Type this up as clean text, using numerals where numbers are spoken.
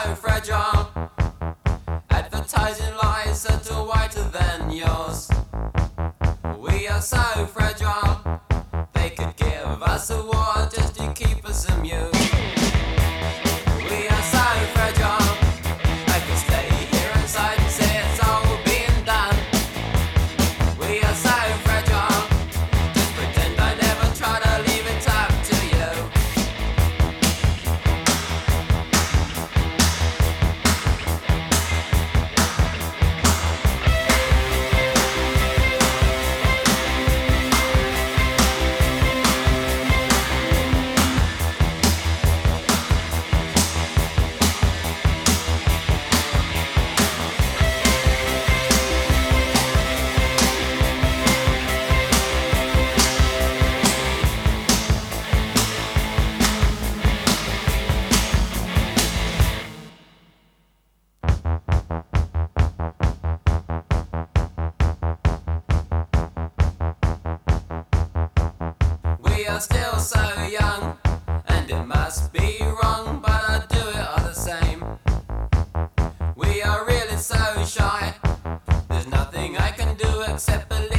fragile. Advertising lies that are whiter than yours. We are so fragile. They could give us a war just to keep us amused. We are so fragile. I could stay here inside and say it's all being done. We are so fragile. Just pretend I never try to leave it up to you. We are still so young, and it must be wrong, but I do it all the same. We are really so shy. There's nothing I can do except believe.